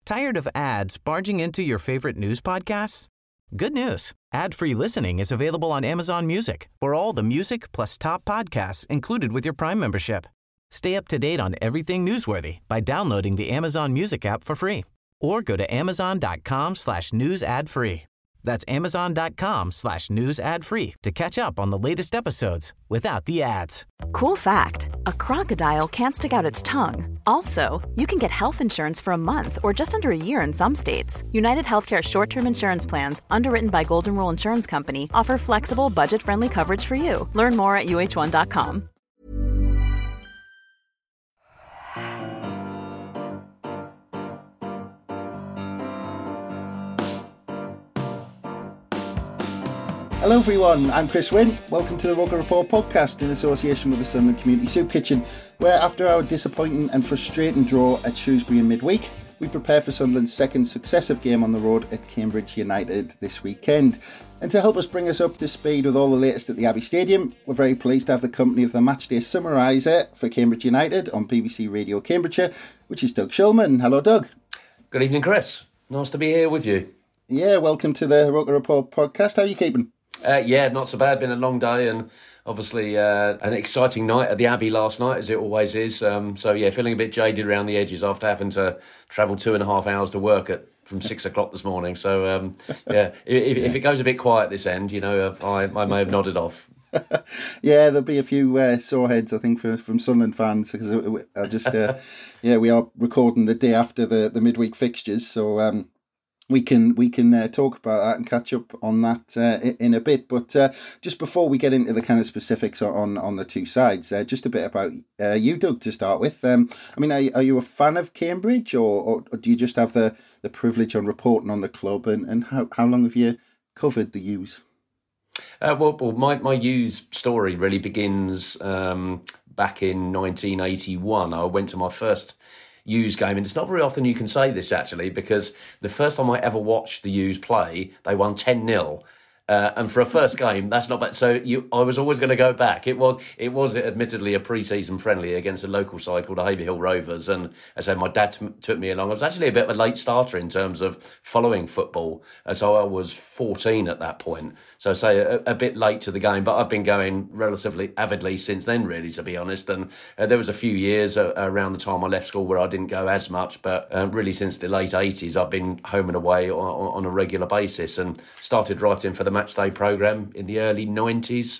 Tired of ads barging into your favorite news podcasts? Good news. Ad-free listening is available on Amazon Music for all the music plus top podcasts included with your Prime membership. Stay up to date on everything newsworthy by downloading the Amazon Music app for free or go to amazon.com/news ad free. That's amazon.com/news ad free to catch up on the latest episodes without the ads. Cool fact, a crocodile can't stick out its tongue. Also, you can get health insurance for a month or just under a year in some states. United Healthcare short-term insurance plans, underwritten by Golden Rule Insurance Company, offer flexible, budget-friendly coverage for you. Learn more at uh1.com. Hello everyone, I'm Chris Wynn. Welcome to the Roker Report podcast in association with the Sunderland Community Soup Kitchen, where after our disappointing and frustrating draw at Shrewsbury in midweek, we prepare for Sunderland's second successive game on the road at Cambridge United this weekend. And to help us bring us up to speed with all the latest at the Abbey Stadium, we're very pleased to have the company of the matchday summariser for Cambridge United on BBC Radio Cambridgeshire, which is Doug Shulman. Hello Doug. Good evening Chris, nice to be here with you. Yeah, welcome to the Roker Report podcast. How are you keeping? Yeah, not so bad. Been a long day and obviously an exciting night at the Abbey last night, as it always is. So yeah, feeling a bit jaded around the edges after having to travel 2.5 hours to work from 6 o'clock this morning. So yeah, if it goes a bit quiet this end, you know, I may have nodded off. Yeah, there'll be a few sore heads, I think, from Sunderland fans because I just yeah, we are recording the day after the midweek fixtures, so. We can talk about that and catch up on that in a bit. But just before we get into the kind of specifics on the two sides, just a bit about you, Doug, to start with. I mean, are you a fan of Cambridge or do you just have the privilege on reporting on the club? And how long have you covered the U's? Well, my U's story really begins back in 1981. I went to my first U's game, and it's not very often you can say this actually, because the first time I ever watched the U's play, they won 10-0. And for a first game, that's not bad. So I was always going to go back. It was admittedly a pre-season friendly against a local side called the Haverhill Rovers. And as I said, my dad took me along. I was actually a bit of a late starter in terms of following football. So I was 14 at that point. So say a bit late to the game, but I've been going relatively avidly since then, really, to be honest. And there was a few years around the time I left school where I didn't go as much. But really since the late 80s, I've been home and away on a regular basis and started writing for the Matchday programme in the early 90s.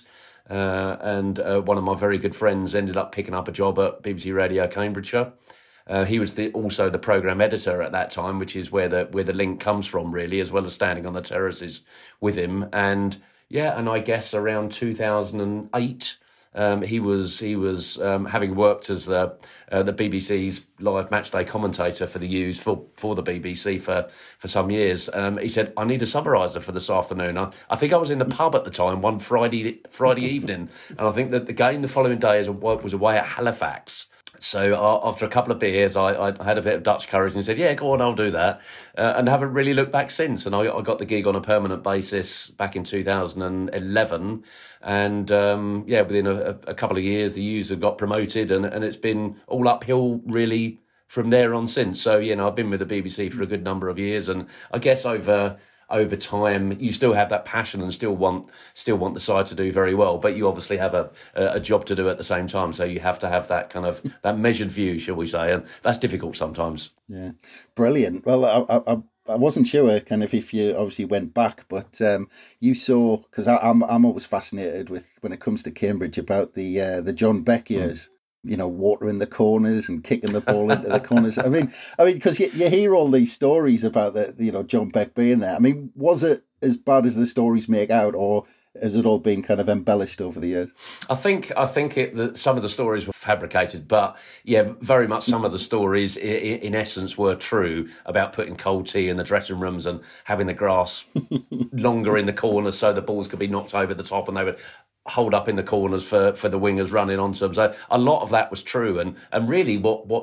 And one of my very good friends ended up picking up a job at BBC Radio Cambridgeshire. He was also the programme editor at that time, which is where the link comes from, really, as well as standing on the terraces with him. And yeah, and I guess around 2008, he was having worked as the BBC's live matchday commentator for the U's for the BBC for some years. He said, "I need a summariser for this afternoon." I think I was in the pub at the time one Friday evening, and I think that the game the following day was away at Halifax. So after a couple of beers, I had a bit of Dutch courage and said, yeah, go on, I'll do that. And haven't really looked back since. And I got the gig on a permanent basis back in 2011. And yeah, within a couple of years, the U's have got promoted and it's been all uphill really from there on since. So, you know, I've been with the BBC for a good number of years. And I guess over time, you still have that passion and still want the side to do very well, but you obviously have a job to do at the same time. So you have to have that kind of that measured view, shall we say, and that's difficult sometimes. Yeah, brilliant. Well, I wasn't sure kind of if you obviously went back, but you saw, because I'm always fascinated with when it comes to Cambridge about the John Beck years. You know, watering the corners and kicking the ball into the corners. I mean, because you hear all these stories about John Beck being there. I mean, was it as bad as the stories make out, or has it all been kind of embellished over the years? I think that some of the stories were fabricated, but yeah, very much some of the stories in essence were true about putting cold tea in the dressing rooms and having the grass longer in the corners so the balls could be knocked over the top and they would hold up in the corners for the wingers running onto them. So a lot of that was true. And really what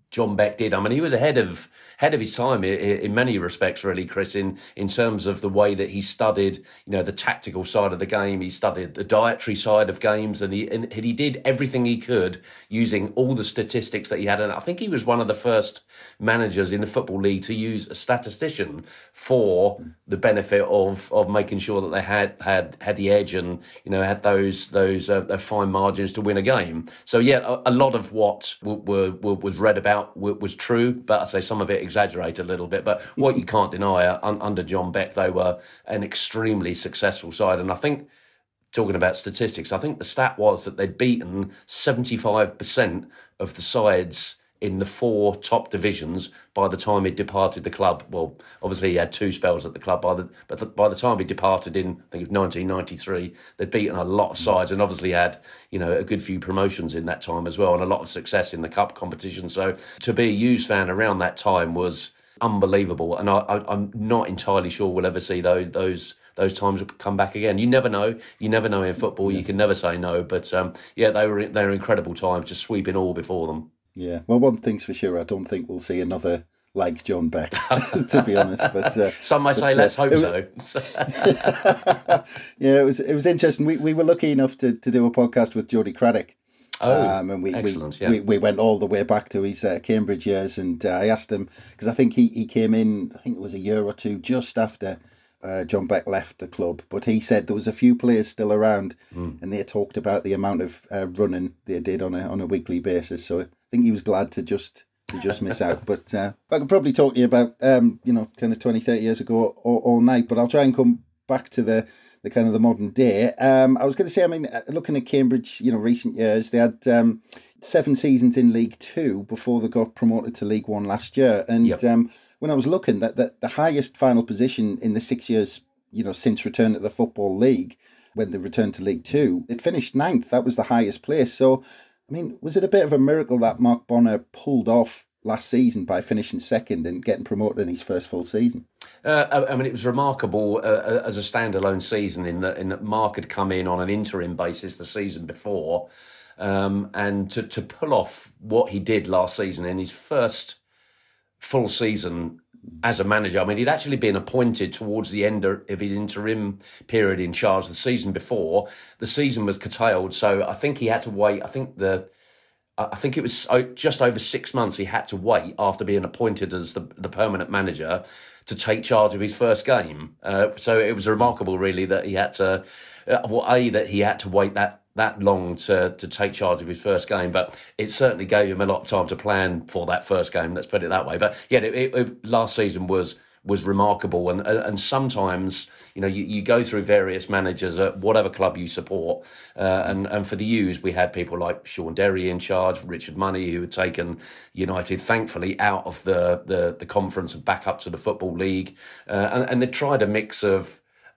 John Beck did. I mean, he was ahead of his time in many respects, really, Chris, in terms of the way that he studied, the tactical side of the game. He studied the dietary side of games, and he did everything he could using all the statistics that he had. And I think he was one of the first managers in the Football League to use a statistician for the benefit of making sure that they had the edge and had those fine margins to win a game. So yeah, a lot of what was read about was true, but I say some of it exaggerated a little bit. But what you can't deny, under John Beck, they were an extremely successful side. And I think, talking about statistics, I think the stat was that they'd beaten 75% of the sides in the 4 top divisions by the time he departed the club. Well, obviously he had 2 spells at the club, but by the time he departed in, I think it was 1993, they'd beaten a lot of sides and obviously had, a good few promotions in that time as well and a lot of success in the cup competition. So to be a Hughes fan around that time was unbelievable, and I'm not entirely sure we'll ever see those times come back again. You never know. You never know in football. You can never say no. But they were incredible times, just sweeping all before them. Yeah, well, one thing's for sure, I don't think we'll see another like John Beck, to be honest. But some may say, let's hope so. Yeah, it was interesting. We were lucky enough to do a podcast with Jody Craddock. And excellent. We went all the way back to his Cambridge years, and I asked him, because I think he came in, I think it was a year or two just after John Beck left the club, but he said there was a few players still around, and they talked about the amount of running they did on a weekly basis. So I think he was glad to just miss out. But I could probably talk to you about kind of 20, 30 years ago all night. But I'll try and come back to the kind of the modern day. I was going to say, I mean, looking at Cambridge, recent years, they had 7 seasons in League Two before they got promoted to League One last year, and. Yep. When I was looking, that the highest final position in the 6 years, since return to the Football League, when they returned to League Two, it finished 9th. That was the highest place. So, I mean, was it a bit of a miracle that Mark Bonner pulled off last season by finishing 2nd and getting promoted in his first full season? I mean, it was remarkable as a standalone season in that Mark had come in on an interim basis the season before, and to pull off what he did last season in his first full season as a manager. I mean, he'd actually been appointed towards the end of his interim period in charge the season before. The season was curtailed, so I think he had to wait. I think it was just over 6 months he had to wait after being appointed as the permanent manager to take charge of his first game. So it was remarkable, really, that he had to that he had to wait that long to take charge of his first game, but it certainly gave him a lot of time to plan for that first game, let's put it that way. But yeah, last season was remarkable, and sometimes you go through various managers at whatever club you support, and for the U's we had people like Sean Derry in charge, Richard Money, who had taken United thankfully out of the conference and back up to the Football League, and they tried a mix of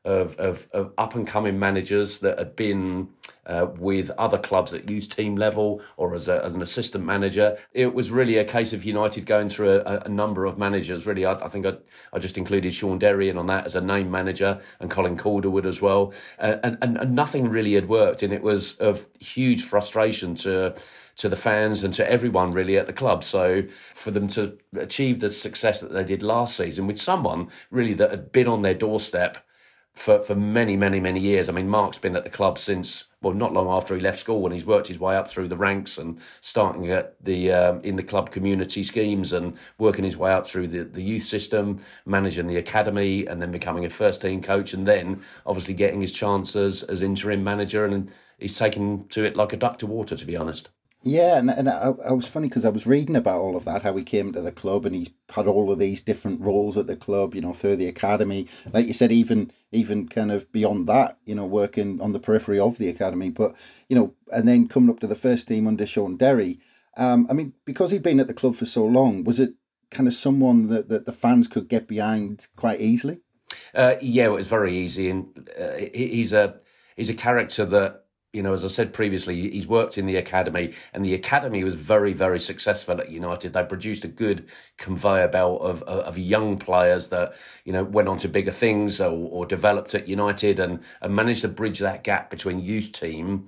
up and coming managers that had been with other clubs at youth team level or as an assistant manager. It was really a case of United going through a number of managers. Really, I think I just included Sean Derry in on that as a name manager, and Colin Calderwood as well, and nothing really had worked, and it was of huge frustration to the fans and to everyone really at the club. So for them to achieve the success that they did last season with someone really that had been on their doorstep for many, many, many years. I mean, Mark's been at the club since, well, not long after he left school, and he's worked his way up through the ranks and starting at in the club community schemes and working his way up through the youth system, managing the academy, and then becoming a first-team coach, and then obviously getting his chances as interim manager, and he's taken to it like a duck to water, to be honest. Yeah, and I was funny because I was reading about all of that, how he came to the club, and he's had all of these different roles at the club, through the academy. Like you said, even kind of beyond that, working on the periphery of the academy. But, and then coming up to the first team under Sean Derry. I mean, because he'd been at the club for so long, was it kind of someone that the fans could get behind quite easily? Yeah, it was very easy. And he's a character that, as I said previously, he's worked in the academy, and the academy was very, very successful at United. They produced a good conveyor belt of young players that, went on to bigger things or developed at United and managed to bridge that gap between youth team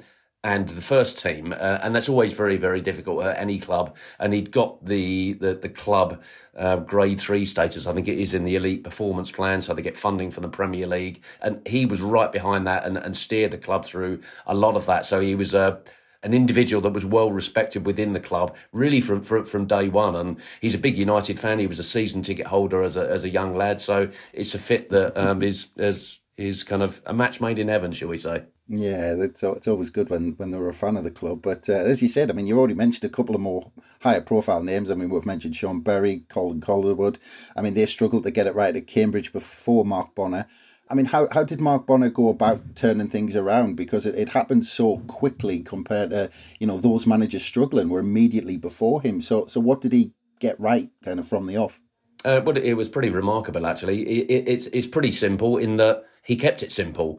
and the first team, and that's always very, very difficult at any club. And he'd got the club grade 3 status, I think it is, in the elite performance plan, so they get funding from the Premier League. And he was right behind that and steered the club through a lot of that. So he was an individual that was well respected within the club, really from day one. And he's a big United fan. He was a season ticket holder as a young lad. So it's a fit that is kind of a match made in heaven, shall we say. Yeah, it's always good when they're a fan of the club. But as you said, I mean, you already mentioned a couple of more higher profile names. I mean, we've mentioned Sean Berry, Colin Calderwood. I mean, they struggled to get it right at Cambridge before Mark Bonner. I mean, how did Mark Bonner go about turning things around? Because it happened so quickly compared to, those managers struggling were immediately before him. So what did he get right kind of from the off? Well, it was pretty remarkable, actually. It's pretty simple in that he kept it simple.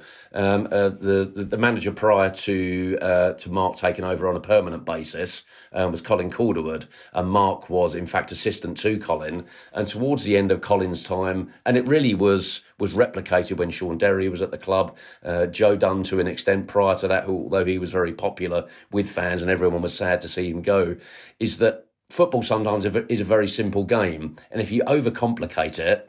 The manager prior to Mark taking over on a permanent basis was Colin Calderwood, and Mark was in fact assistant to Colin. And towards the end of Colin's time, and it really was replicated when Sean Derry was at the club, Joe Dunn to an extent prior to that, although he was very popular with fans and everyone was sad to see him go, is that football sometimes is a very simple game, and if you overcomplicate it,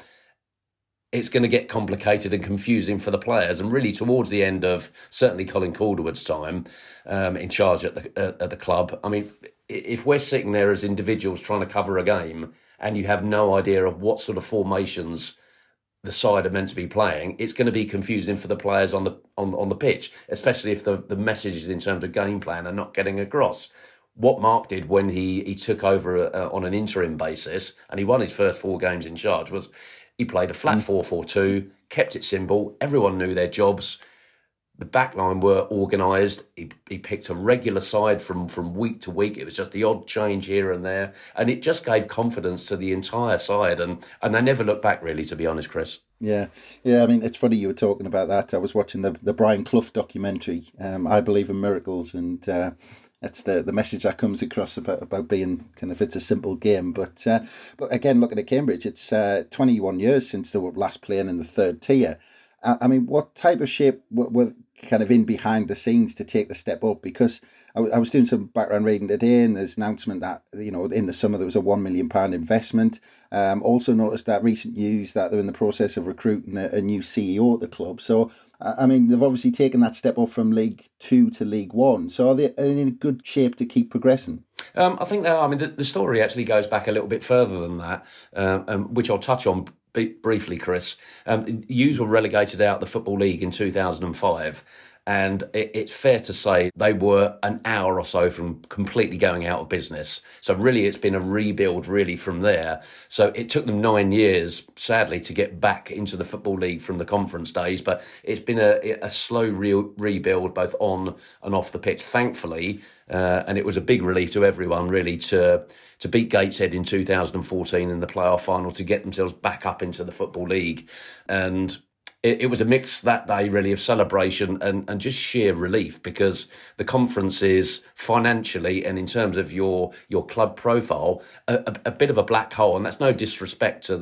it's going to get complicated and confusing for the players. And really, towards the end of certainly Colin Calderwood's time in charge at the club, I mean, if we're sitting there as individuals trying to cover a game and you have no idea of what sort of formations the side are meant to be playing, it's going to be confusing for the players on the pitch, especially if the messages in terms of game plan are not getting across. What Mark did when he took over on an interim basis, and he won his first 4 games in charge, was he played a flat 4-4-2, kept it simple. Everyone knew their jobs. The back line were organised. He picked a regular side from week to week. It was just the odd change here and there. And it just gave confidence to the entire side. And they never looked back, really, to be honest, Chris. Yeah. I mean, it's funny you were talking about that. I was watching the Brian Clough documentary, I Believe in Miracles, and that's the message that comes across about being kind of, it's a simple game. But again, looking at Cambridge, it's 21 years since they were last playing in the 3rd tier. I mean, what type of shape were kind of in behind the scenes to take the step up? Because I was doing some background reading today, and there's an announcement that, in the summer there was a £1 million investment. Also noticed that recent news that they're in the process of recruiting a new CEO at the club. So, I mean, they've obviously taken that step up from League 2 to League 1. So are they in good shape to keep progressing? I think they are. I mean, the story actually goes back a little bit further than that, which I'll touch on briefly, Chris. Hughes were relegated out of the Football League in 2005. And it's fair to say they were an hour or so from completely going out of business. So really, it's been a rebuild really from there. So it took them 9 years, sadly, to get back into the Football League from the conference days. But it's been a slow rebuild both on and off the pitch, thankfully. And it was a big relief to everyone, really, to beat Gateshead in 2014 in the playoff final to get themselves back up into the Football League. And it was a mix that day, really, of celebration and just sheer relief, because the conference is financially and in terms of your club profile a bit of a black hole, and that's no disrespect to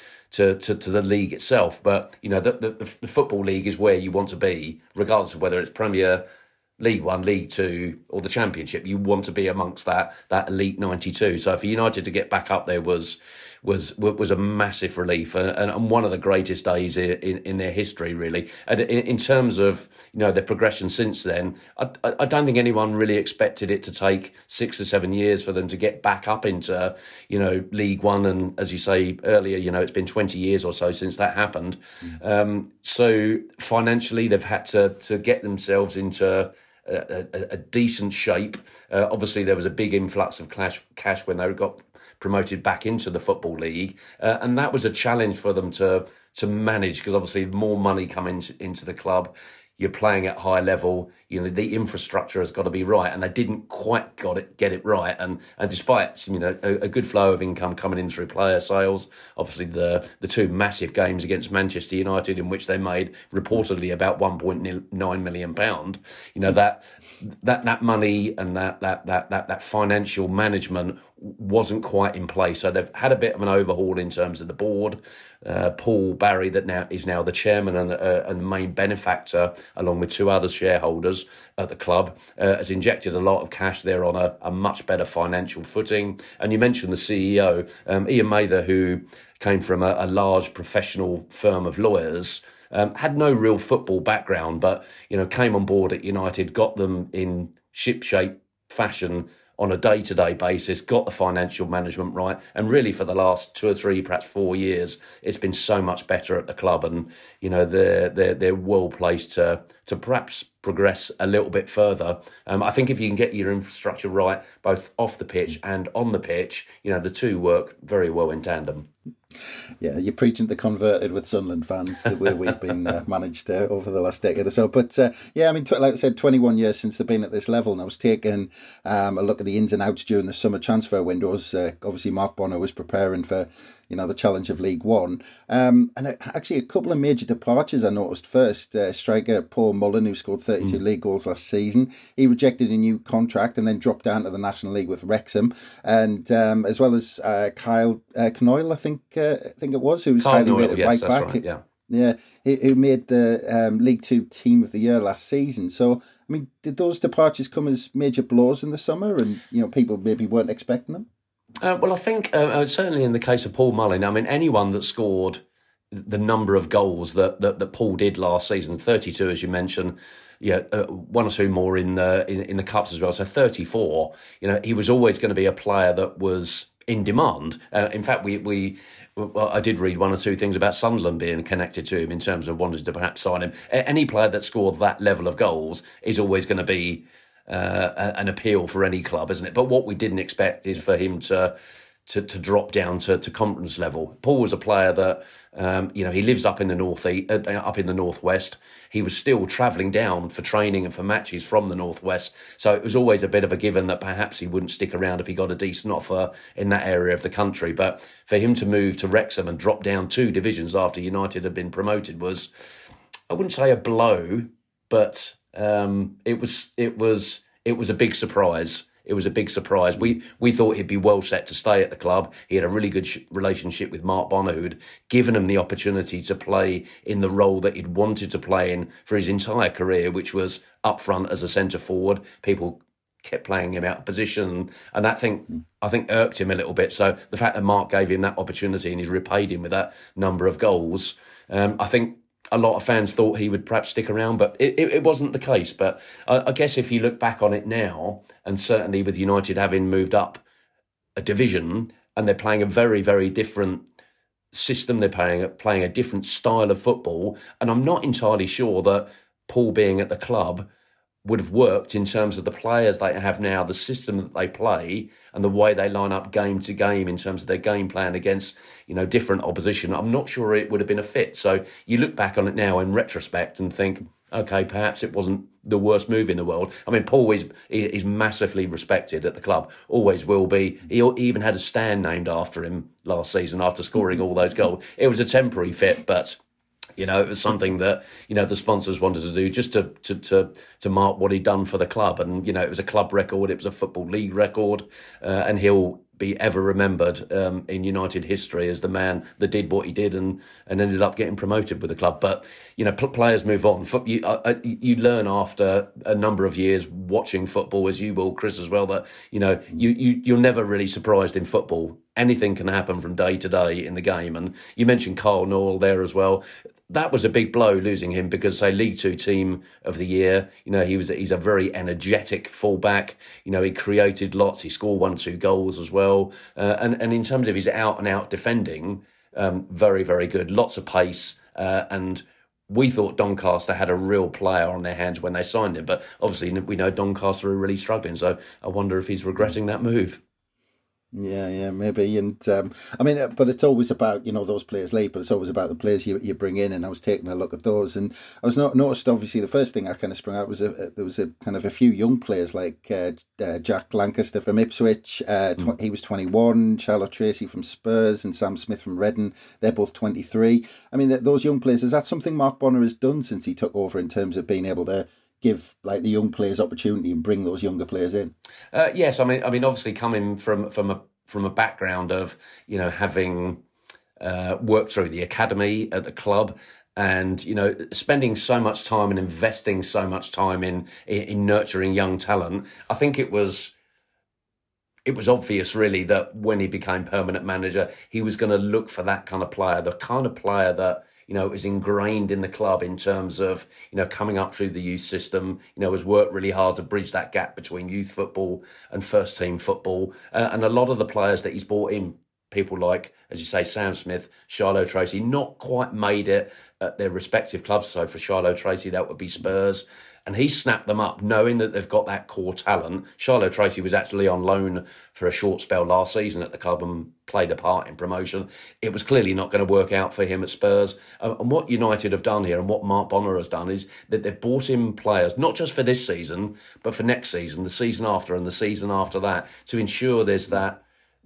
the league itself, but the Football League is where you want to be, regardless of whether it's Premier League 1, League 2 or the Championship. You want to be amongst that elite 92. So for United to get back up there was a massive relief and one of the greatest days in their history, really. And in terms of their progression since then, I don't think anyone really expected it to take 6 or 7 years for them to get back up into League 1. And as you say earlier, it's been 20 years or so since that happened. So financially, they've had to get themselves into a decent shape. Obviously, there was a big influx of cash when they got promoted back into the Football League, and that was a challenge for them to manage, because obviously more money coming into the club, you're playing at high level, the infrastructure has got to be right, and they didn't quite get it right. And despite a good flow of income coming in through player sales, obviously the 2 massive games against Manchester United, in which they made reportedly about £1.9 million, that money and that financial management wasn't quite in place. So they've had a bit of an overhaul in terms of the board. Paul Barry, that is now the chairman and the main benefactor, along with two other shareholders at the club, has injected a lot of cash. They're on a much better financial footing. And you mentioned the CEO, Ian Mather, who came from a large professional firm of lawyers. Had no real football background, but came on board at United, got them in shipshape fashion on a day-to-day basis, got the financial management right, and really for the last 2 or 3, perhaps 4 years, it's been so much better at the club, and they're well placed to perhaps progress a little bit further. I think if you can get your infrastructure right, both off the pitch and on the pitch, the two work very well in tandem. Yeah, you're preaching to converted with Sunderland fans where we've been managed over the last decade or so. But like I said, 21 years since they've been at this level, and I was taking a look at the ins and outs during the summer transfer windows. Obviously, Mark Bonner was preparing for the challenge of League One, and actually a couple of major departures I noticed. First, striker Paul Mullen, who scored 32 league goals last season, he rejected a new contract and then dropped down to the National League with Wrexham, and as well as Kyle Knoyle, I think it was, who was highly rated right back. Right, yeah. Yeah, who made the League Two Team of the Year last season. So, I mean, did those departures come as major blows in the summer, and people maybe weren't expecting them? Well, I think certainly in the case of Paul Mullin, I mean, anyone that scored the number of goals that Paul did last season, 32 as you mentioned, one or two more in the cups as well, so 34. He was always going to be a player that was in demand. In fact, I did read one or two things about Sunderland being connected to him in terms of wanting to perhaps sign him. Any player that scored that level of goals is always going to be an appeal for any club, isn't it? But what we didn't expect is for him to drop down to conference level. Paul was a player that he lives up in the northwest. He was still travelling down for training and for matches from the northwest, so it was always a bit of a given that perhaps he wouldn't stick around if he got a decent offer in that area of the country. But for him to move to Wrexham and drop down 2 divisions after United had been promoted was, I wouldn't say a blow, but it was a big surprise. It was a big surprise. We thought he'd be well set to stay at the club. He had a really good relationship with Mark Bonner, who'd given him the opportunity to play in the role that he'd wanted to play in for his entire career, which was up front as a centre forward. People kept playing him out of position, and that I think irked him a little bit. So the fact that Mark gave him that opportunity and he's repaid him with that number of goals, I think a lot of fans thought he would perhaps stick around, but it wasn't the case. But I guess if you look back on it now, and certainly with United having moved up a division and they're playing a very, very different system, they're playing a different style of football, and I'm not entirely sure that Paul being at the club would have worked in terms of the players they have now, the system that they play, and the way they line up game to game in terms of their game plan against, different opposition. I'm not sure it would have been a fit. So you look back on it now in retrospect and think, okay, perhaps it wasn't the worst move in the world. I mean, Paul is massively respected at the club, always will be. He even had a stand named after him last season after scoring all those goals. It was a temporary fit, but it was something that, the sponsors wanted to do just to mark what he'd done for the club. And, it was a club record, it was a Football League record, and he'll be ever remembered in United history as the man that did what he did and ended up getting promoted with the club. But, players move on. You learn after a number of years watching football, as you will, Chris, as well, that, you're never really surprised in football. Anything can happen from day to day in the game. And you mentioned Kyle Knoyle there as well. That was a big blow, losing him, because, say, League Two Team of the Year, he's a very energetic fullback. He created lots. He scored 1-2 goals as well. And in terms of his out-and-out defending, very, very good. Lots of pace. And we thought Doncaster had a real player on their hands when they signed him. But obviously, we know Doncaster are really struggling. So I wonder if he's regretting that move. Yeah, maybe. And but it's always about, those players leave, but it's always about the players you bring in. And I was taking a look at those, and I was noticed, obviously, the first thing I kind of sprung out was there was a kind of a few young players like Jack Lancaster from Ipswich. He was 21, Charlotte Tracy from Spurs, and Sam Smith from Reading. They're both 23. I mean, those young players, is that something Mark Bonner has done since he took over in terms of being able to, give like the young players opportunity and bring those younger players in? Yes, I mean, obviously coming from a background of having worked through the academy at the club, and spending so much time and investing so much time in nurturing young talent, I think it was obvious really that when he became permanent manager, he was going to look for that kind of player, the kind of player that is ingrained in the club in terms of, coming up through the youth system, has worked really hard to bridge that gap between youth football and first team football. And a lot of the players that he's brought in, people like, as you say, Sam Smith, Shiloh Tracy, not quite made it at their respective clubs. So for Shiloh Tracy, that would be Spurs. And he snapped them up, knowing that they've got that core talent. Shiloh Tracy was actually on loan for a short spell last season at the club and played a part in promotion. It was clearly not going to work out for him at Spurs. And what United have done here, and what Mark Bonner has done, is that they've brought in players, not just for this season, but for next season, the season after, and the season after that, to ensure there's that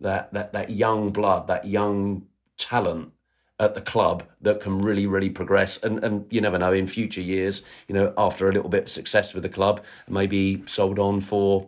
young blood, that young talent at the club that can really, really progress. And you never know, in future years, after a little bit of success with the club, maybe sold on for,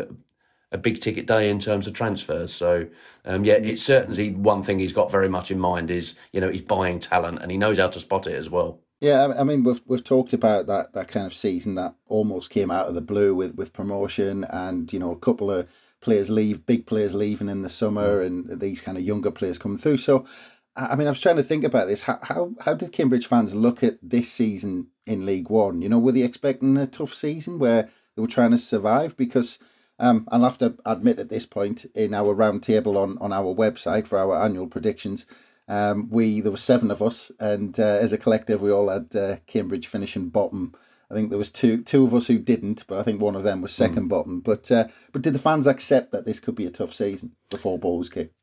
a big ticket day in terms of transfers. So, it's certainly one thing he's got very much in mind is, he's buying talent, and he knows how to spot it as well. Yeah, I mean, we've talked about that kind of season that almost came out of the blue with promotion, and, a couple of big players leaving in the summer, and these kind of younger players coming through. So, I mean, I was trying to think about this. How did Cambridge fans look at this season in League One? Were they expecting a tough season where they were trying to survive? Because I'll have to admit at this point, in our round table on our website for our annual predictions, there were 7 of us, and as a collective, we all had Cambridge finishing bottom. I think there was two of us who didn't, but I think one of them was second bottom. But did the fans accept that this could be a tough season before ball was kicked?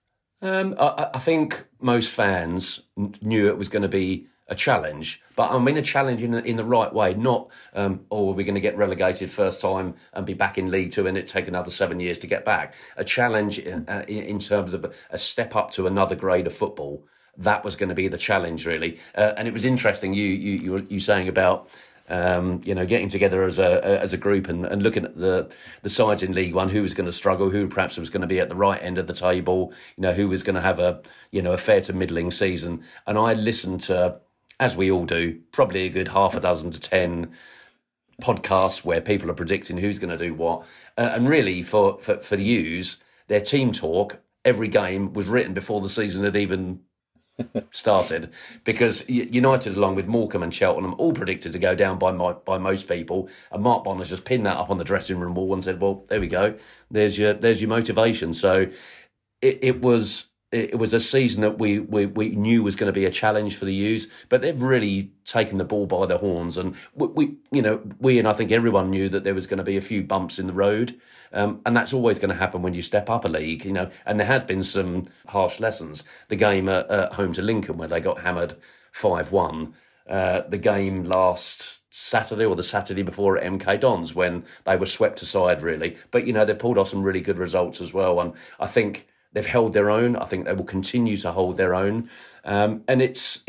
I think most fans knew it was going to be a challenge, but I mean a challenge in the right way. Not, are we going to get relegated first time and be back in League Two and it take another 7 years to get back? A challenge in terms of a step up to another grade of football. That was going to be the challenge, really. And it was interesting you saying about getting together as a group and looking at the sides in League One, who was going to struggle, who perhaps was going to be at the right end of the table, who was going to have a fair to middling season. And I listened to, as we all do, probably a good half a dozen to 10 podcasts where people are predicting who's going to do what. And really, for the U's, their team talk, every game was written before the season had even started, because United, along with Morecambe and Cheltenham, all predicted to go down by most people, and Mark Bonner's just pinned that up on the dressing room wall and said, "Well, there we go. There's your motivation." So it was a season that we knew was going to be a challenge for the U's, but they've really taken the ball by the horns, and we and I think everyone knew that there was going to be a few bumps in the road. And that's always going to happen when you step up a league, and there has been some harsh lessons. The game at home to Lincoln, where they got hammered 5-1. The game last Saturday, or the Saturday before at MK Dons, when they were swept aside, really. But, they pulled off some really good results as well. And I think they've held their own. I think they will continue to hold their own. And it's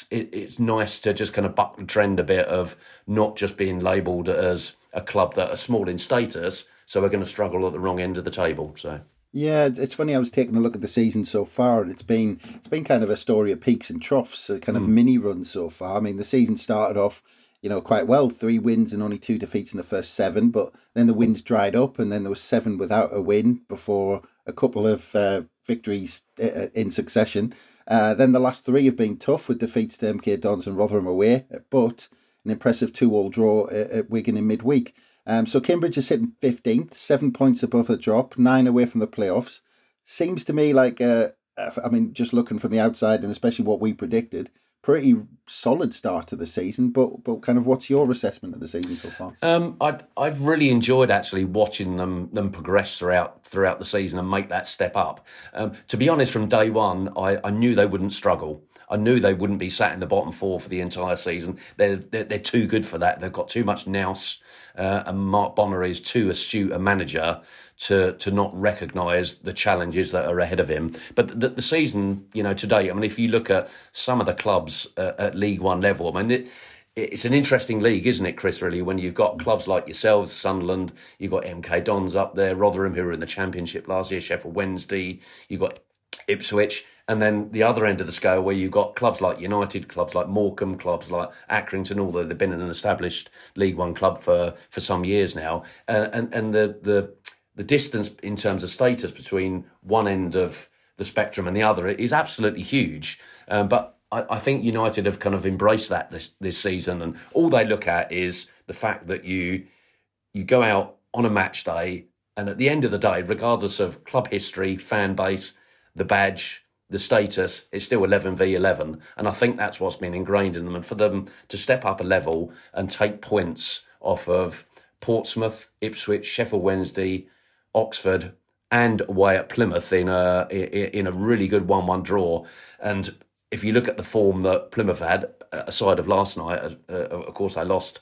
nice to just kind of buck the trend a bit of not just being labelled as a club that are small in status, so we're going to struggle at the wrong end of the table. So yeah, it's funny. I was taking a look at the season so far, and it's been kind of a story of peaks and troughs, a kind of mini run so far. I mean, the season started off, quite well, 3 wins and only 2 defeats in the first 7, but then the wins dried up, and then there was 7 without a win before a couple of victories in succession. Then the last 3 have been tough, with defeats to MK Dons and Rotherham away, but an impressive 2-2 draw at Wigan in midweek. So Cambridge is sitting 15th, 7 points above the drop, 9 away from the playoffs. Seems to me like, just looking from the outside, and especially what we predicted, pretty solid start to the season. But kind of, what's your assessment of the season so far? I've really enjoyed actually watching them progress throughout the season and make that step up. To be honest, from day one, I knew they wouldn't struggle. I knew they wouldn't be sat in the bottom 4 for the entire season. They're too good for that. They've got too much nous, and Mark Bonner is too astute a manager to not recognise the challenges that are ahead of him. But the season, to date, I mean, if you look at some of the clubs at League One level, I mean, it's an interesting league, isn't it, Chris, really, when you've got clubs like yourselves, Sunderland, you've got MK Dons up there, Rotherham, who were in the Championship last year, Sheffield Wednesday, you've got Ipswich, and then the other end of the scale where you've got clubs like United, clubs like Morecambe, clubs like Accrington, although they've been an established League One club for some years now. And the distance in terms of status between one end of the spectrum and the other is absolutely huge. But I think United have kind of embraced that this season, and all they look at is the fact that you go out on a match day, and at the end of the day, regardless of club history, fan base, the badge, the status, it's still 11v11. And I think that's what's been ingrained in them. And for them to step up a level and take points off of Portsmouth, Ipswich, Sheffield Wednesday, Oxford, and away at Plymouth in a really good 1-1 draw. And if you look at the form that Plymouth had, aside of last night, of course they lost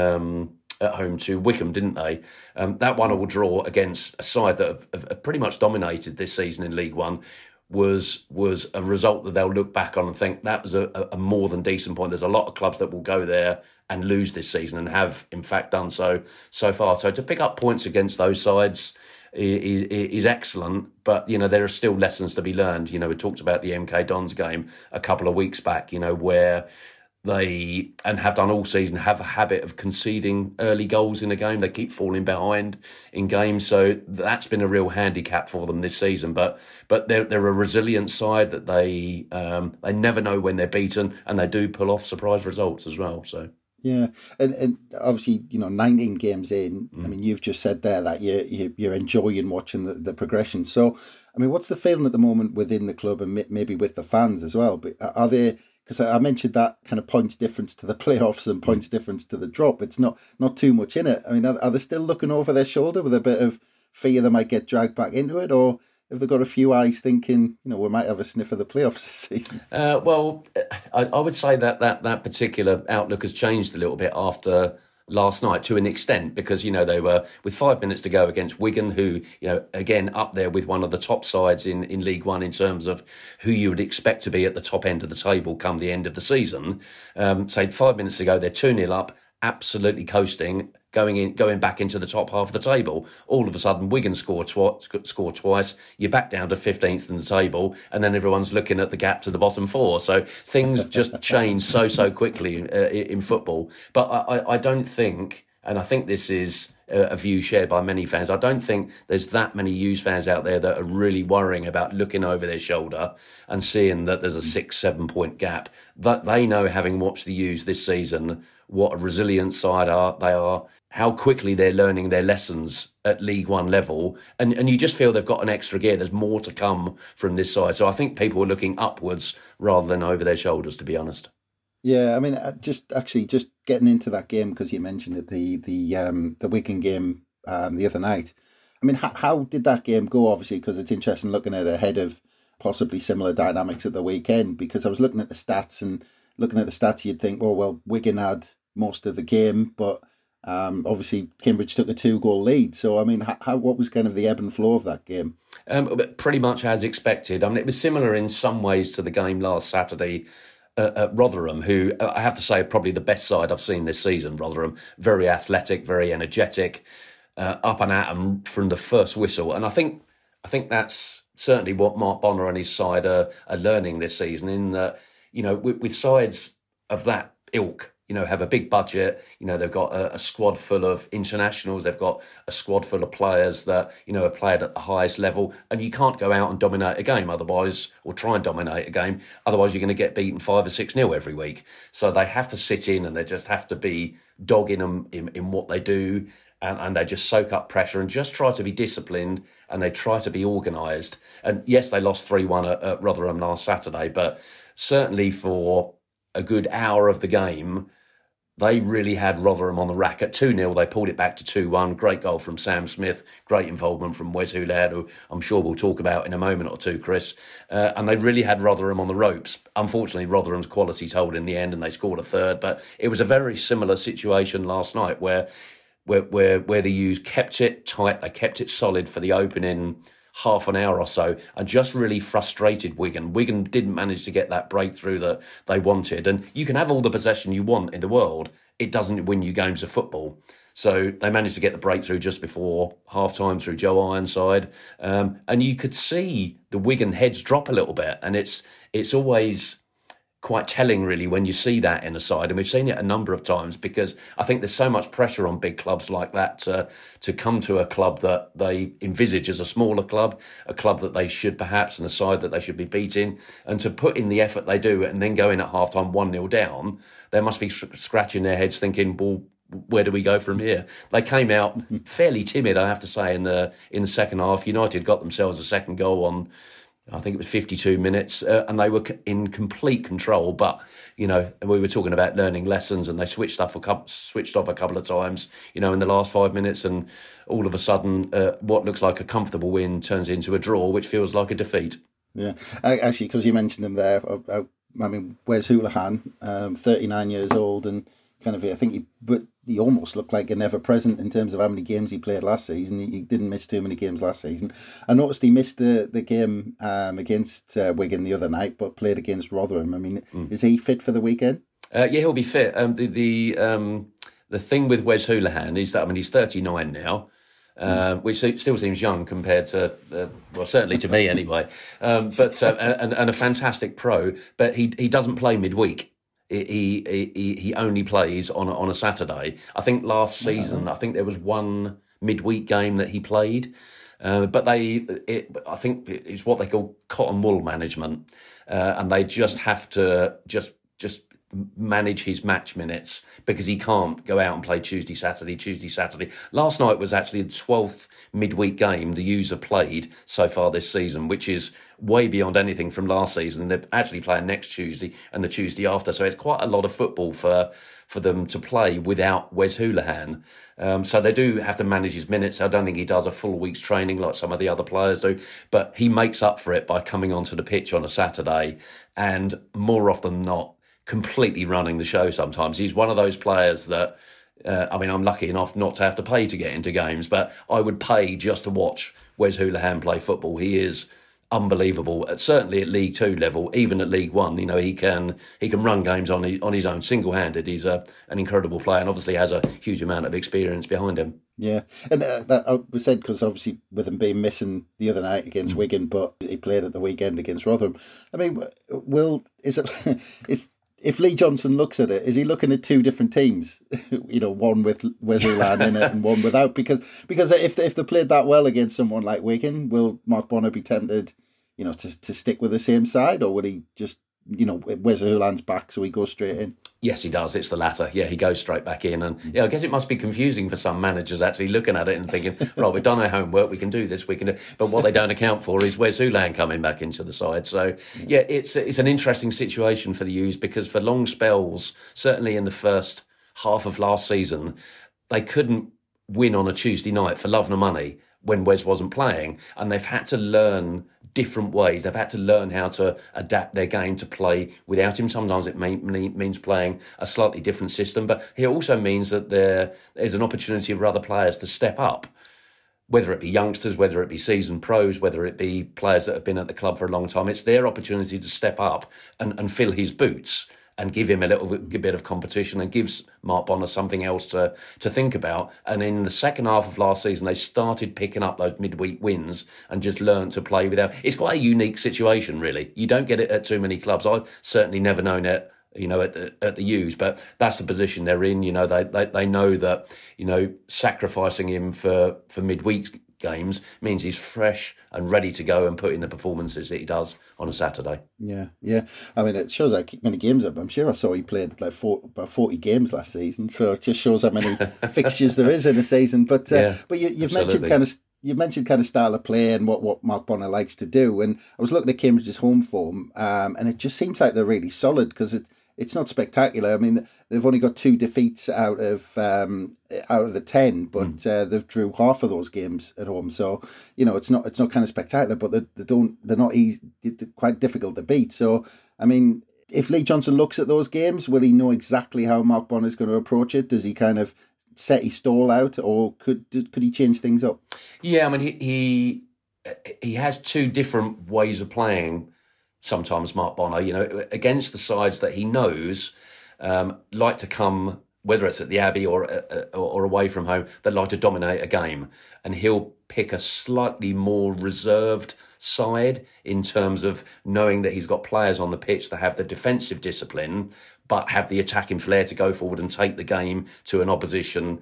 at home to Wycombe, didn't they? That 1-1 draw against a side that have pretty much dominated this season in League One was a result that they'll look back on and think that was a more than decent point. There's a lot of clubs that will go there and lose this season, and have in fact done so far. So to pick up points against those sides is excellent, but there are still lessons to be learned. We talked about the MK Dons game a couple of weeks back, where they, and have done all season, have a habit of conceding early goals in a game. They keep falling behind in games, so that's been a real handicap for them this season. But they're a resilient side that they never know when they're beaten, and they do pull off surprise results as well. So. Yeah, and obviously, 19 games in, I mean, you've just said there that you're enjoying watching the progression. So, I mean, what's the feeling at the moment within the club and maybe with the fans as well? But are there, because I mentioned that kind of points difference to the playoffs and points difference to the drop, it's not too much in it. I mean, are they still looking over their shoulder with a bit of fear they might get dragged back into it, or have they got a few eyes thinking, we might have a sniff of the playoffs this season? Well, I would say that particular outlook has changed a little bit after last night to an extent, because, they were with 5 minutes to go against Wigan, who, again, up there with one of the top sides in League One in terms of who you would expect to be at the top end of the table come the end of the season. Say 5 minutes to go, they're 2-0 up, absolutely coasting, going back into the top half of the table. All of a sudden, Wigan score twice. You're back down to 15th in the table, and then everyone's looking at the gap to the bottom four. So things just change so quickly in football. But I don't think, and I think this is a view shared by many fans, I don't think there's that many Hughes fans out there that are really worrying about looking over their shoulder and seeing that there's a 6-7 point gap. That they know, having watched the Hughes this season, what a resilient side they are, how quickly they're learning their lessons at League One level, and you just feel they've got an extra gear. There's more to come from this side. So I think people are looking upwards rather than over their shoulders, to be honest. Yeah, I mean, just getting into that game, because you mentioned it, the Wigan game the other night. I mean, how did that game go? Obviously, because it's interesting looking at ahead of possibly similar dynamics at the weekend. Because I was looking at the stats, you'd think, oh well, Wigan had most of the game, but obviously Cambridge took a 2-goal lead. So I mean, what was kind of the ebb and flow of that game? Pretty much as expected. I mean, it was similar in some ways to the game last Saturday at Rotherham, who I have to say are probably the best side I've seen this season. Rotherham, very athletic, very energetic, up and at them from the first whistle. And I think that's certainly what Mark Bonner and his side are learning this season, in that, with sides of that ilk, have a big budget, they've got a squad full of internationals, they've got a squad full of players that, have played at the highest level, and you can't go out and dominate a game otherwise, or try and dominate a game, otherwise you're going to get beaten 5 or 6-0 every week. So they have to sit in, and they just have to be dogging them in what they do, and they just soak up pressure and just try to be disciplined, and they try to be organised. And yes, they lost 3-1 at Rotherham last Saturday, but certainly for a good hour of the game, they really had Rotherham on the rack. At 2-0, they pulled it back to 2-1. Great goal from Sam Smith. Great involvement from Wes Houlaud, who I'm sure we'll talk about in a moment or two, Chris. And they really had Rotherham on the ropes. Unfortunately, Rotherham's quality told in the end, and they scored a third. But it was a very similar situation last night where the Hughes kept it tight. They kept it solid for the opening half an hour or so and just really frustrated Wigan. Wigan didn't manage to get that breakthrough that they wanted. And you can have all the possession you want in the world. It doesn't win you games of football. So they managed to get the breakthrough just before half-time through Joe Ironside. And you could see the Wigan heads drop a little bit. And it's always quite telling, really, when you see that in a side. And we've seen it a number of times because I think there's so much pressure on big clubs like that to come to a club that they envisage as a smaller club, a club that they should perhaps, and a side that they should be beating, and to put in the effort they do and then go in at half-time 1-0 down, they must be scratching their heads thinking, well, where do we go from here? They came out fairly timid, I have to say, in the second half. United got themselves a second goal on, I think it was 52 minutes, and they were in complete control. But, we were talking about learning lessons, and they switched off a couple of times, in the last 5 minutes, and all of a sudden, what looks like a comfortable win turns into a draw, which feels like a defeat. Yeah, actually, because you mentioned him there, I mean, Wes Hoolahan, 39 years old, and kind of, I think he almost looked like a never present in terms of how many games he played last season. He didn't miss too many games last season. I noticed he missed the game against Wigan the other night, but played against Rotherham. I mean, is he fit for the weekend? Yeah, he'll be fit. The thing with Wes Hoolahan is that, he's 39 now. Which still seems young compared to, certainly to me anyway. But a fantastic pro. But he doesn't play midweek. He only plays on a Saturday. I think last season, I think there was one midweek game that he played. But I think it's what they call cotton wool management, and they just have to just manage his match minutes because he can't go out and play Tuesday, Saturday. Last night was actually the 12th midweek game the U's have played so far this season, which is way beyond anything from last season. They're actually playing next Tuesday and the Tuesday after, so it's quite a lot of football for them to play without Wes Hoolahan. So they do have to manage his minutes. I don't think he does a full week's training like some of the other players do, but he makes up for it by coming onto the pitch on a Saturday and more often than not completely running the show sometimes. He's one of those players that, I'm lucky enough not to have to pay to get into games, but I would pay just to watch Wes Hoolahan play football. He is unbelievable, certainly at League Two level, even at League One. He can run games on his own, single-handed. He's an incredible player and obviously has a huge amount of experience behind him. Yeah, and that was said because obviously with him being missing the other night against Wigan, but he played at the weekend against Rotherham. I mean, if Lee Johnson looks at it, is he looking at two different teams? One with Wes Hoolahan in it and one without? Because if they played that well against someone like Wigan, will Mark Bonner be tempted, to stick with the same side, or would he just, Wes Hoolahan's back, so he goes straight in? Yes, he does. It's the latter. Yeah, he goes straight back in. And I guess it must be confusing for some managers actually looking at it and thinking, right, we've done our homework, we can do this, we can do. But what they don't account for is Wes Hoolahan coming back into the side. So, yeah, it's an interesting situation for the U's because for long spells, certainly in the first half of last season, they couldn't win on a Tuesday night for love nor money when Wes wasn't playing. And they've had to learn different ways. They've had to learn how to adapt their game to play without him. Sometimes it means playing a slightly different system, but it also means that there's an opportunity for other players to step up, whether it be youngsters, whether it be seasoned pros, whether it be players that have been at the club for a long time. It's their opportunity to step up and fill his boots and give him a little bit of competition and gives Mark Bonner something else to think about. And in the second half of last season, they started picking up those midweek wins and just learned to play without. It's quite a unique situation, really. You don't get it at too many clubs. I've certainly never known it, at the U's, but that's the position they're in. They know that, sacrificing him for midweek games means he's fresh and ready to go and put in the performances that he does on a Saturday. Yeah. I mean, it shows how many games I'm sure I saw he played like about 40 games last season. So it just shows how many fixtures there is in a season. But you've mentioned kind of style of play and what Mark Bonner likes to do. And I was looking at Cambridge's home form, and it just seems like they're really solid because it's not spectacular. I mean, they've only got 2 defeats out of the 10, but they've drew half of those games at home. So it's not kind of spectacular, but they're not easy, quite difficult to beat. So I mean, if Lee Johnson looks at those games, will he know exactly how Mark Bonner is going to approach it? Does he kind of set his stall out, or could he change things up? Yeah, I mean, he has two different ways of playing sometimes, Mark Bonner, against the sides that he knows like to come, whether it's at the Abbey or away from home, that like to dominate a game. And he'll pick a slightly more reserved side in terms of knowing that he's got players on the pitch that have the defensive discipline, but have the attacking flair to go forward and take the game to an opposition,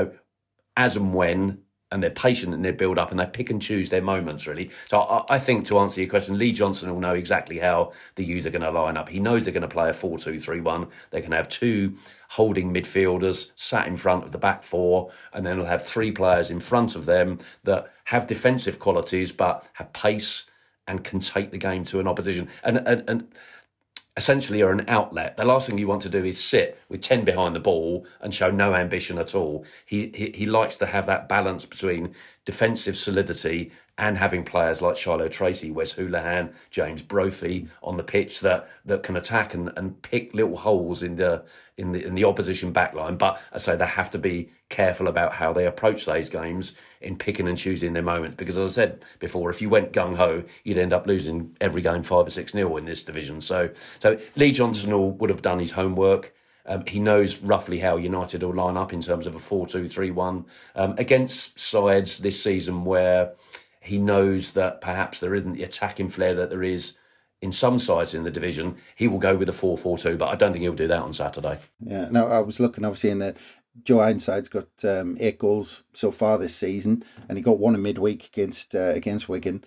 as and when, and they're patient in their build-up, and they pick and choose their moments, really. So I think, to answer your question, Lee Johnson will know exactly how the U's are going to line up. He knows they're going to play a 4-2-3-1. They can have two holding midfielders sat in front of the back four, and then they'll have three players in front of them that have defensive qualities but have pace and can take the game to an opposition. And essentially are an outlet. The last thing you want to do is sit with 10 behind the ball and show no ambition at all. He likes to have that balance between defensive solidity and having players like Shiloh Tracy, Wes Houlihan, James Brophy on the pitch that can attack and pick little holes in the opposition backline. But I say they have to be careful about how they approach those games in picking and choosing their moments. Because as I said before, if you went gung-ho, you'd end up losing every game 5 or 6-0 in this division. So Lee Johnson would have done his homework. He knows roughly how United will line up in terms of a 4-2-3-1 against sides this season where he knows that perhaps there isn't the attacking flair that there is in some sides in the division. He will go with a 4-4-2, but I don't think he'll do that on Saturday. Yeah, no, I was looking obviously in the Joe Ironside's got 8 goals so far this season, and he got one in midweek against Wigan.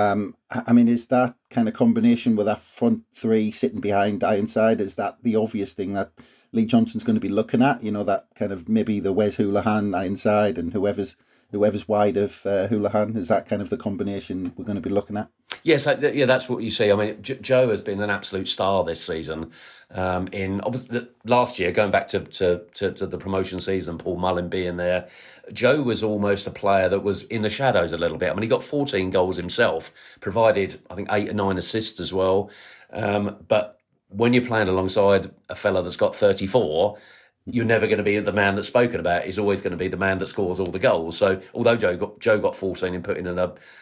I mean, is that kind of combination with that front three sitting behind Ironside, is that the obvious thing that Lee Johnson's going to be looking at? That kind of maybe the Wes Houlihan Ironside and whoever's wide of Houlihan, is that kind of the combination we're going to be looking at? Yes, yeah, that's what you see. I mean, Joe has been an absolute star this season. In obviously last year, going back to the promotion season, Paul Mullin being there, Joe was almost a player that was in the shadows a little bit. I mean, he got 14 goals himself, provided I think 8 or 9 assists as well. But when you're playing alongside a fella that's got 34, you're never going to be the man that's spoken about. He's always going to be the man that scores all the goals. So although Joe got 14 and put in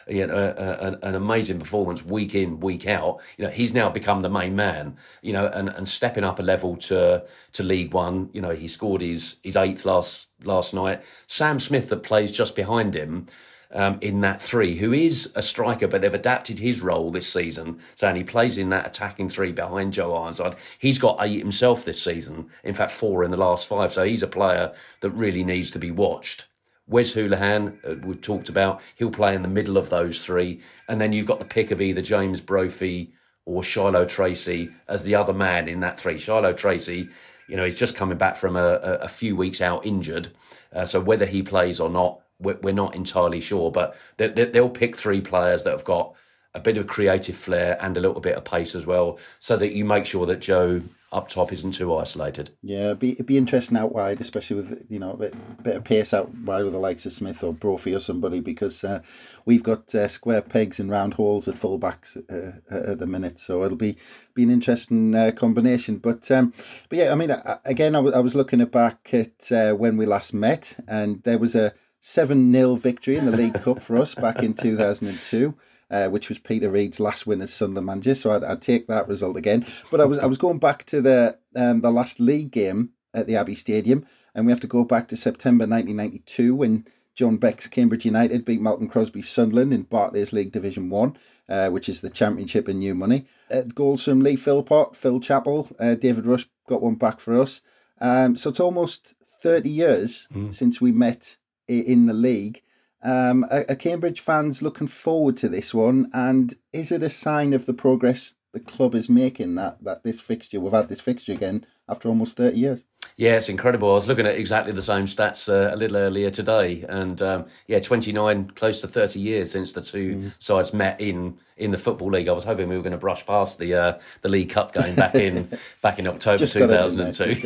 an amazing performance week in, week out, he's now become the main man, and stepping up a level to League One. He scored his 8th last night. Sam Smith, that plays just behind him, in that 3, who is a striker, but they've adapted his role this season. So, and he plays in that attacking 3 behind Joe Ironside. He's got 8 himself this season. In fact, 4 in the last 5. So he's a player that really needs to be watched. Wes Houlihan, we've talked about, he'll play in the middle of those 3. And then you've got the pick of either James Brophy or Shiloh Tracy as the other man in that 3. Shiloh Tracy, he's just coming back from a few weeks out injured. So whether he plays or not, we're not entirely sure, but they'll pick 3 players that have got a bit of creative flair and a little bit of pace as well, so that you make sure that Joe up top isn't too isolated. Yeah, it'd be interesting out wide, especially with a bit of pace out wide with the likes of Smith or Brophy or somebody, because we've got square pegs and round holes at fullbacks at the minute, so it'll be an interesting combination. But yeah, I mean, again, I was looking back at when we last met, and there was a 7-0 victory in the League Cup for us back in 2002, which was Peter Reid's last win as Sunderland manager. So I'd take that result again. But I was going back to the last league game at the Abbey Stadium, and we have to go back to September 1992 when John Beck's Cambridge United beat Malcolm Crosby's Sunderland in Barclays League Division 1, which is the championship in new money. Goals from Lee Philpott, Phil Chappell, David Rush got one back for us. So it's almost 30 years since we met in the league. Are Cambridge fans looking forward to this one, and is it a sign of the progress the club is making that this fixture, we've had this fixture again after almost 30 years? Yeah, it's incredible. I was looking at exactly the same stats a little earlier today, and 29, close to 30 years since the two sides met in the Football League. I was hoping we were going to brush past the League Cup game back in October 2002.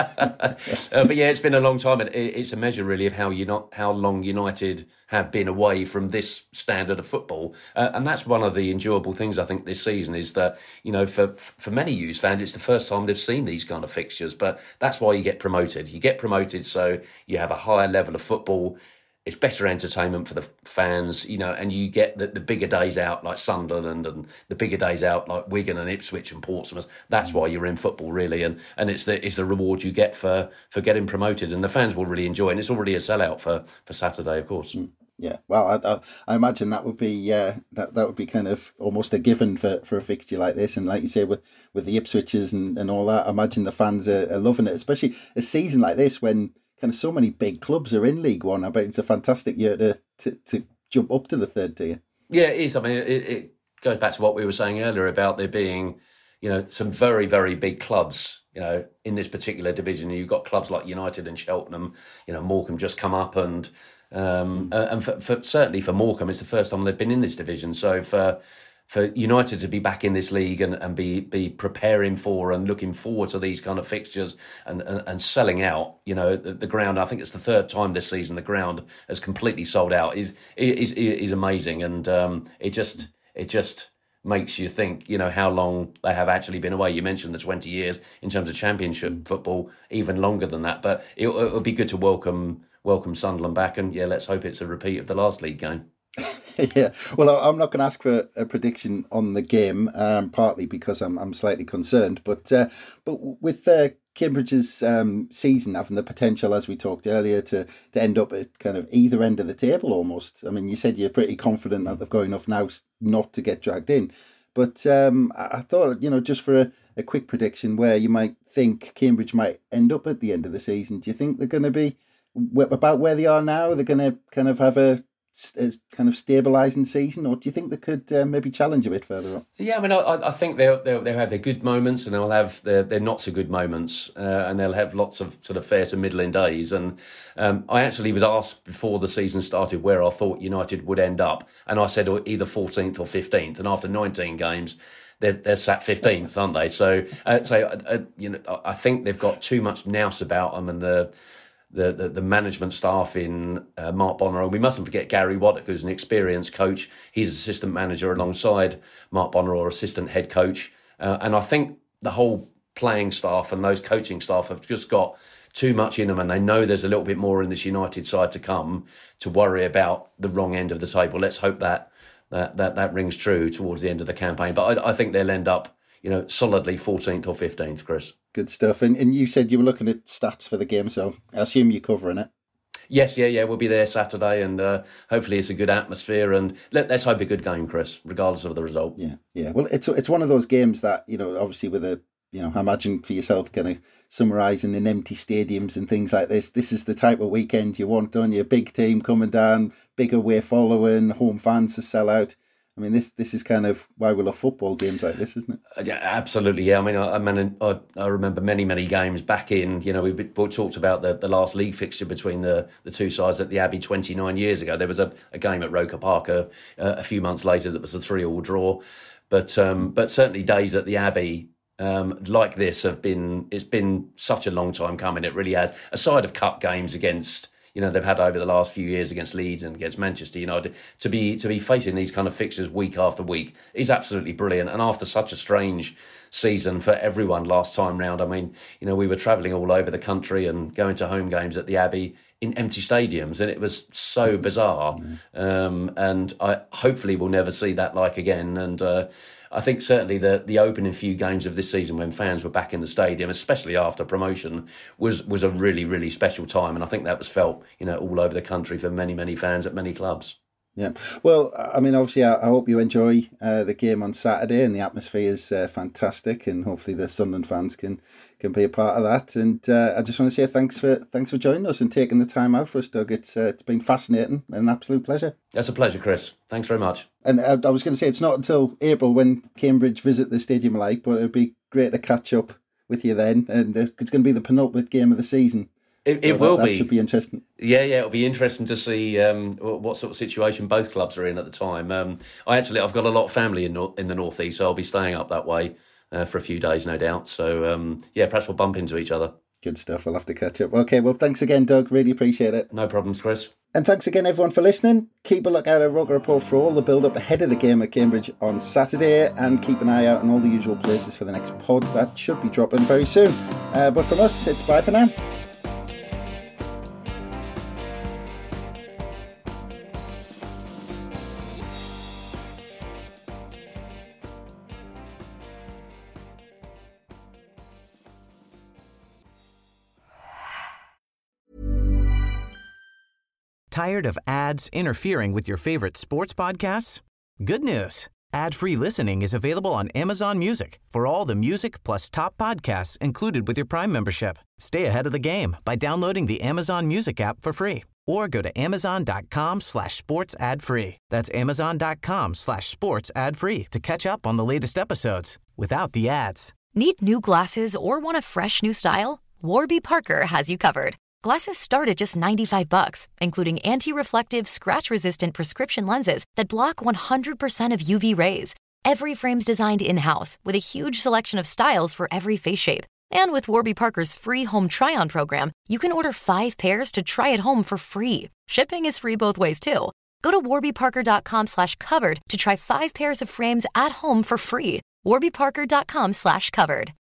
But yeah, it's been a long time, and it's a measure really of how long United have been away from this standard of football, and that's one of the enjoyable things I think this season is that for many U's fans it's the first time they've seen these kind of fixtures. But that's why you get promoted. You get promoted so you have a higher level of football. it's better entertainment for the fans, and you get the bigger days out like Sunderland and the bigger days out like Wigan and Ipswich and Portsmouth. That's why you're in football, really, and it's the reward you get for getting promoted, and the fans will really enjoy it. And it's already a sellout for Saturday, of course. Yeah, well, I imagine that would be that would be kind of almost a given for a fixture like this, and like you say with the Ipswiches and all that, I imagine the fans are loving it, especially a season like this when kind of so many big clubs are in League One. I bet it's a fantastic year to jump up to the third tier. Yeah, it is. I mean, it goes back to what we were saying earlier about there being, some very, very big clubs, in this particular division. You've got clubs like United and Cheltenham. Morecambe just come up, and for certainly for Morecambe, it's the first time they've been in this division. So for United to be back in this league and be preparing for and looking forward to these kind of fixtures and selling out, the ground, I think it's the third time this season the ground has completely sold out, is amazing. And it just makes you think, how long they have actually been away. You mentioned the 20 years in terms of Championship football, even longer than that. But it would be good to welcome Sunderland back, and let's hope it's a repeat of the last league game. Yeah, well, I'm not going to ask for a prediction on the game, partly because I'm slightly concerned, but with Cambridge's season having the potential, as we talked earlier, to end up at kind of either end of the table almost. I mean, you said you're pretty confident that they've got enough now not to get dragged in, but I thought, just for a quick prediction where you might think Cambridge might end up at the end of the season, do you think they're going to be about where they are now? They're going to kind of have a kind of stabilising season, or do you think they could maybe challenge a bit further up? Yeah, I mean, I think they'll have their good moments, and they'll have their not so good moments, and they'll have lots of sort of fair to middling days. And I actually was asked before the season started where I thought United would end up, and I said either 14th or 15th. And after 19 games, they're sat 15th, aren't they? So I think they've got too much nous about them, and the management staff in Mark Bonner. And we mustn't forget Gary Waddock, who's an experienced coach. He's assistant manager alongside Mark Bonner, or assistant head coach. And I think the whole playing staff and those coaching staff have just got too much in them, and they know there's a little bit more in this United side to come to worry about the wrong end of the table. Let's hope that rings true towards the end of the campaign. But I think they'll end up, solidly 14th or 15th, Chris. Good stuff. And you said you were looking at stats for the game, so I assume you're covering it. Yes, yeah. We'll be there Saturday, and hopefully it's a good atmosphere, and let's hope a good game, Chris, regardless of the result. Yeah. Well, it's one of those games that, obviously with I imagine for yourself kind of summarising in empty stadiums and things like this is the type of weekend you want, don't you? A big team coming down, big away following, home fans to sell out. I mean, this is kind of why we love football games like this, isn't it? Yeah, absolutely. Yeah, I mean, I remember many games back in. We talked about the last league fixture between the two sides at the Abbey 29 years ago. There was a game at Roker Park a few months later that was a 3-3 draw. But certainly days at the Abbey like this it's been such a long time coming. It really has. Aside of cup games against, they've had over the last few years against Leeds and against Manchester United, to be facing these kind of fixtures week after week is absolutely brilliant. And after such a strange season for everyone last time round, I mean, we were travelling all over the country and going to home games at the Abbey in empty stadiums, and it was so bizarre. And I hopefully will never see that like again. And I think certainly the opening few games of this season when fans were back in the stadium, especially after promotion, was a really, really special time. And I think that was felt, all over the country for many fans at many clubs. Yeah. Well, I mean, obviously, I hope you enjoy the game on Saturday, and the atmosphere is fantastic, and hopefully the Sunderland fans can be a part of that. And I just want to say thanks for joining us and taking the time out for us, Doug. It's been fascinating and an absolute pleasure. That's a pleasure, Chris. Thanks very much. And I was going to say it's not until April when Cambridge visit the stadium, but it'd be great to catch up with you then. And it's going to be the penultimate game of the season. It will be. That should be interesting. Yeah, it'll be interesting to see what sort of situation both clubs are in at the time. I've got a lot of family in the northeast, so I'll be staying up that way for a few days, no doubt. So perhaps we'll bump into each other. Good stuff. We'll have to catch up. Okay, well, thanks again, Doug. Really appreciate it. No problems, Chris. And thanks again, everyone, for listening. Keep a look out at Roker Report for all the build-up ahead of the game at Cambridge on Saturday, and keep an eye out on all the usual places for the next pod that should be dropping very soon. But from us, it's bye for now. Tired of ads interfering with your favorite sports podcasts? Good news. Ad-free listening is available on Amazon Music for all the music plus top podcasts included with your Prime membership. Stay ahead of the game by downloading the Amazon Music app for free or go to amazon.com/sports ad free. That's amazon.com/sports ad free to catch up on the latest episodes without the ads. Need new glasses or want a fresh new style? Warby Parker has you covered. Glasses start at just $95, including anti-reflective, scratch-resistant prescription lenses that block 100% of UV rays. Every frame's designed in-house with a huge selection of styles for every face shape. And with Warby Parker's free home try-on program, you can order 5 pairs to try at home for free. Shipping is free both ways, too. Go to warbyparker.com/covered to try 5 pairs of frames at home for free. warbyparker.com/covered.